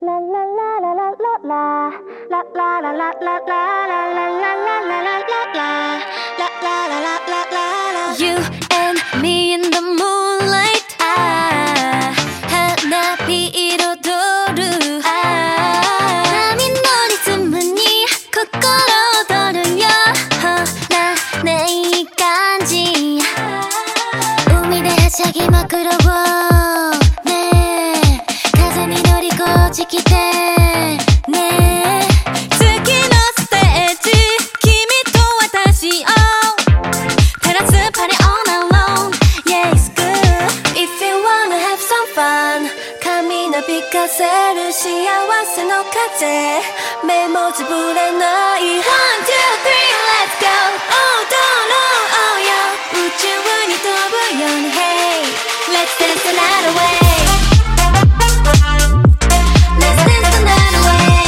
You and me in the moonlight 花火彩る波のリズムに心躍るよほらねいい感じ海ではしゃぎまくろうねえ風に乗りこっち来てねえ次のステージ君と私を照らすパリ all alone Yeah it's good If you wanna have some fun 髪なびかせる幸せの風目もつぶれない One, two, three, let's go 踊ろうよ宇宙に飛ぶように Hey Let's dance the night away Let's dance the night away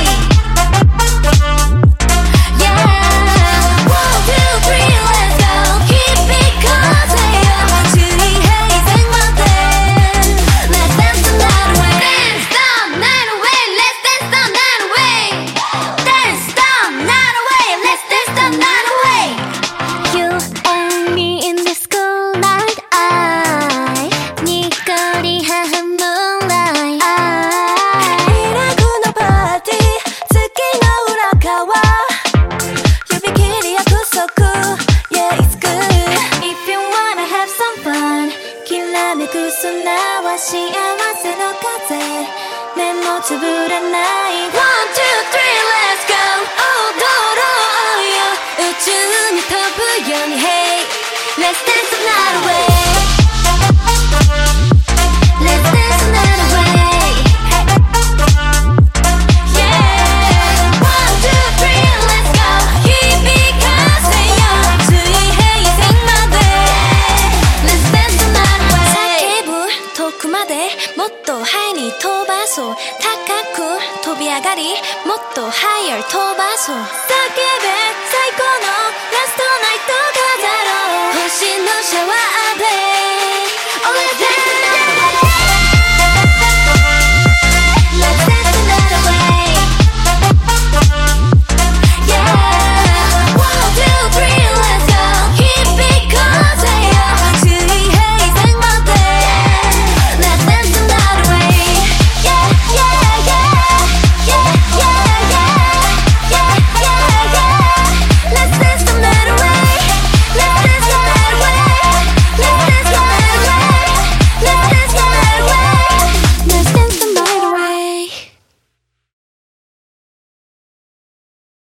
Yeah One, two, three, let's go 響かせよ水平線まで Let's dance the night away Dance the night away Let's dance the night away Dance the night away Let's dance the night away You and me in this cool night I にっこり半分moonlight I ラグのパーティー月の裏側指切り約束 Yeah it's good If you wanna have some fun きらめく砂は幸せの風目もつぶれない One, two, three, let's go 踊ろうよ宇宙に飛ぶように Hey Let's dance the night away Let's dance the night away Yeah One, two, three, let's go 響かせよ水平線まで Let's dance the night away 叫ぶ遠くまでもっとハイに飛ばそう高く飛び上がりもっとhigher飛ばそう叫べ最高のラストナイト飾ろう星のシャワーで Oh let's dance